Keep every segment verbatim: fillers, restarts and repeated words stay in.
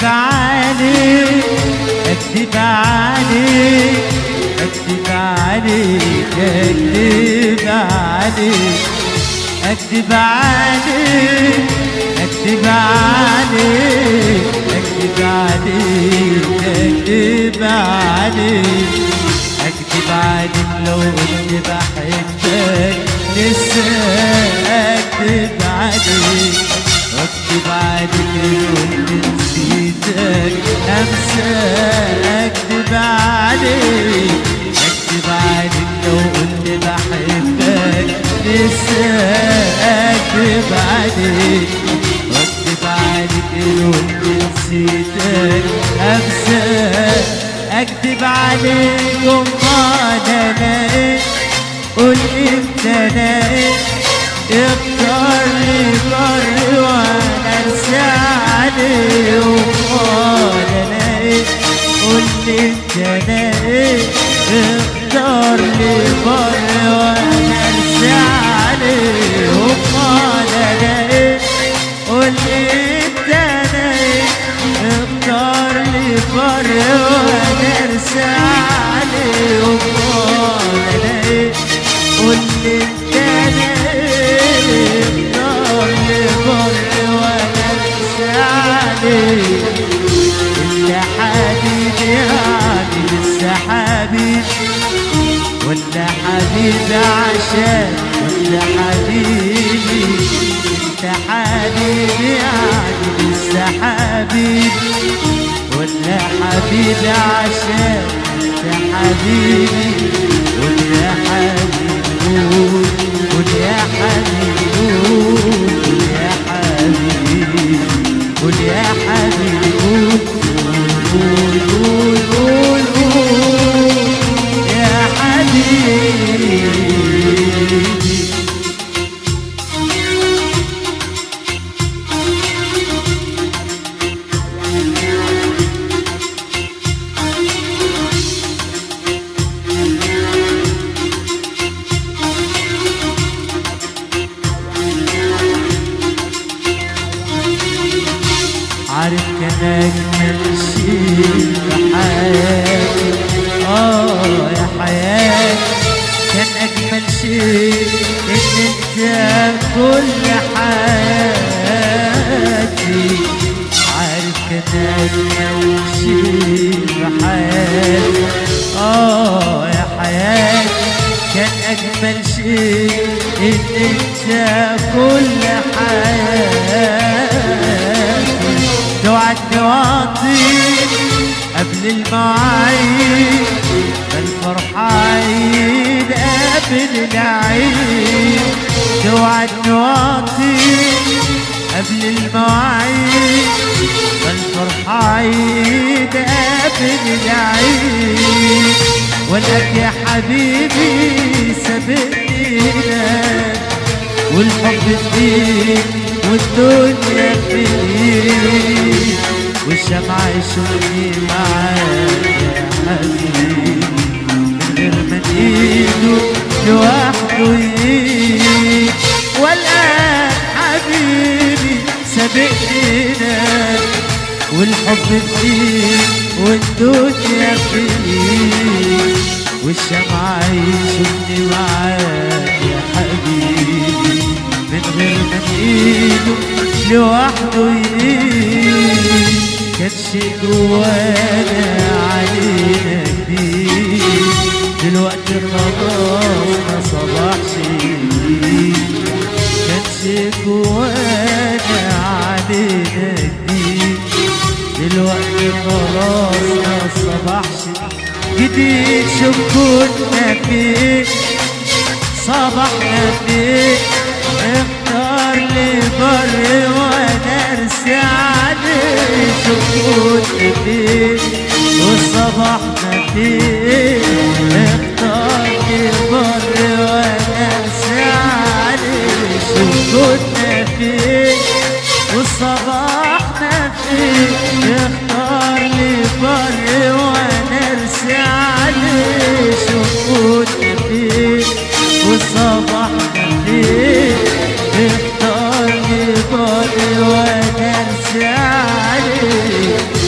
عليك اكذب عليك اكذب عليك اكذب عليك اكذب عليك اكذب عليك اكذب عليك اكذب عليك اكذب عليك لو قلت بحبك لسه اكذب عليك اكذب عليك لو قلت نسيتك امسى اكذب عليك اكذب عليك لو قلت بحبك لسه اكذب عليك اكذب عليك لو قلت نسيتك امسى اكذب عليك. امال انا ايه قولي انت انا ايه اختار لي بر وانا ارسى عليه. امال انا ايه قولي انت انا ايه اختار لي بر وانا ارسى عليه. امال انا ايه قولي انت انا ايه اختار لي بر وانا ارسى عليه. امال انا ايه قولي انت انا ايه اختار لي بر وانا ارسى عليه. انت حبيبي يعني لسه حبيبي ولا حبيبي عشان ولا حبيبي. انت حبيبي يعني لسه حبيبي ولا حبيبي عشان انت حبيبي. قول يا حبيبي قول قول يا حبيبي قول يا حبيبي قول يا حبيبي قول قول قول قول قول يا حبيبي. عارف كان أجمل شيء في حياتي آه يا حياتي كان أجمل شيء إن أنت كل حياتي. عارف كان أجمل شيء في حياتي آه يا حياتي كان أجمل شيء إن أنت كل حياتي. توعدني واطيك قبل المواعيد فالفرحة عيد قبل العيد. توعدني واطيك قبل المواعيد فالفرحة عيد قبل العيد. ولك يا حبيبي سابقني لك والحب فيك والدنيا فيك والشمعة يشوفني معاك يا حبيبي من غير ما ايده لوحده يجي. والآن حبيبي سابقني لك والحب فيك والدنيا فيك والشمعة يشوفني معاك يا حبيبي من غير ما ايده لوحده يقيم. كان شيء جوانا علينا كبير دلوقتي خلاص ما صبحش جديد. كان شيء جوانا علينا كبير دلوقتي خلاص ما صبحش جديد. شوف كنا فين صبحنا فين اختار لي بر وانا ارسي عليه. شوف كنا فين وصبحنا فين اختار لي بر وانا ارسي عليه. شوف كنا فين وصبحنا فين اختار لي بر وانا ارسي عليه. شوف كنا فين وصبحنا فين اختار لي بر وانا ارسي عليه.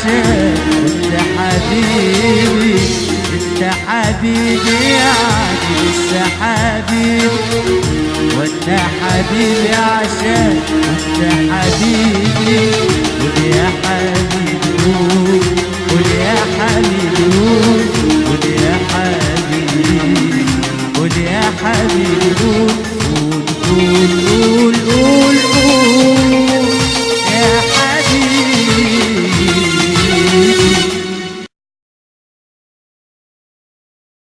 عشان انت حبيبي، انت حبيبي يعني لسه حبيبي، وانت حبيبي عشان انت حبيبي، قول يا حبيبي